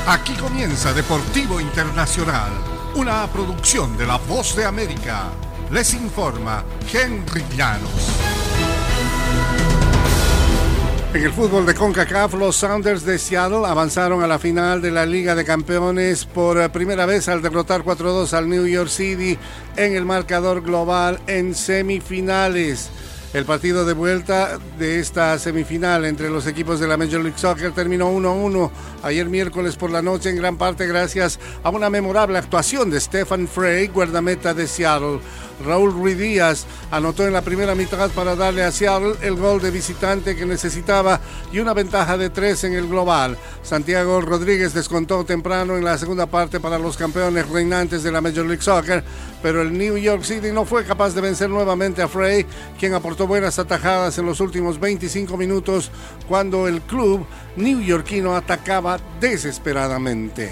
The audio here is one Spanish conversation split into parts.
Aquí comienza Deportivo Internacional, una producción de La Voz de América. Les informa Henry Llanos. En el fútbol de CONCACAF, los Sounders de Seattle avanzaron a la final de la Liga de Campeones por primera vez al derrotar 4-2 al New York City en el marcador global en semifinales. El partido de vuelta de esta semifinal entre los equipos de la Major League Soccer terminó 1-1 ayer miércoles por la noche, en gran parte gracias a una memorable actuación de Stephen Frey, guardameta de Seattle. Raúl Ruiz Díaz anotó en la primera mitad para darle a Seattle el gol de visitante que necesitaba y una ventaja de 3 en el global. Santiago Rodríguez descontó temprano en la segunda parte para los campeones reinantes de la Major League Soccer, pero el New York City no fue capaz de vencer nuevamente a Frey, quien aportó buenas atajadas en los últimos 25 minutos cuando el club neoyorquino atacaba desesperadamente.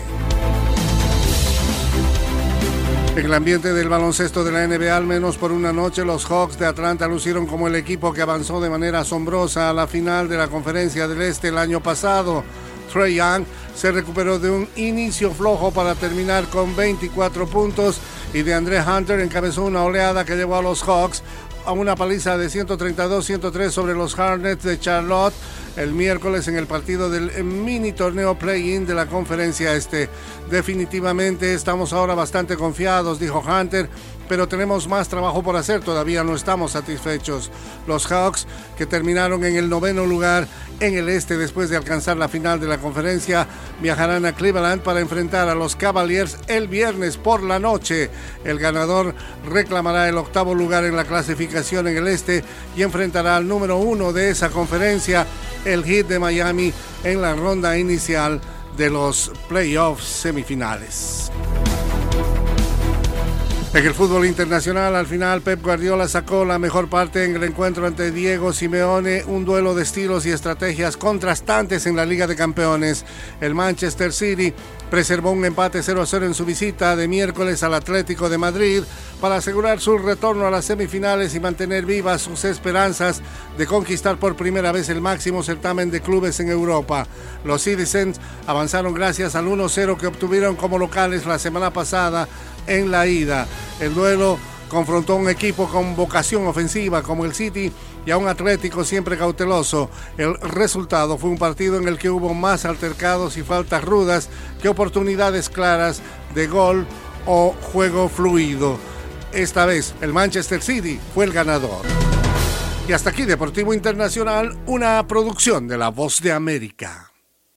En el ambiente del baloncesto de la NBA, al menos por una noche, los Hawks de Atlanta lucieron como el equipo que avanzó de manera asombrosa a la final de la Conferencia del Este el año pasado. Trae Young se recuperó de un inicio flojo para terminar con 24 puntos y DeAndre Hunter encabezó una oleada que llevó a los Hawks a una paliza de 132-103 sobre los Hornets de Charlotte el miércoles en el partido del mini torneo play-in de la Conferencia Este. Definitivamente estamos ahora bastante confiados, dijo Hunter, pero tenemos más trabajo por hacer, todavía no estamos satisfechos. Los Hawks, que terminaron en el 9º lugar en el este después de alcanzar la final de la conferencia, viajarán a Cleveland para enfrentar a los Cavaliers el viernes por la noche. El ganador reclamará el 8º lugar en la clasificación en el este y enfrentará al número 1 de esa conferencia, el Heat de Miami, en la ronda inicial de los playoffs semifinales. En el fútbol internacional, al final, Pep Guardiola sacó la mejor parte en el encuentro ante Diego Simeone, un duelo de estilos y estrategias contrastantes en la Liga de Campeones. El Manchester City preservó un empate 0-0 en su visita de miércoles al Atlético de Madrid para asegurar su retorno a las semifinales y mantener vivas sus esperanzas de conquistar por primera vez el máximo certamen de clubes en Europa. Los Citizens avanzaron gracias al 1-0 que obtuvieron como locales la semana pasada en la ida. El duelo confrontó a un equipo con vocación ofensiva como el City y a un Atlético siempre cauteloso. El resultado fue un partido en el que hubo más altercados y faltas rudas que oportunidades claras de gol o juego fluido. Esta vez el Manchester City fue el ganador. Y hasta aquí Deportivo Internacional, una producción de La Voz de América.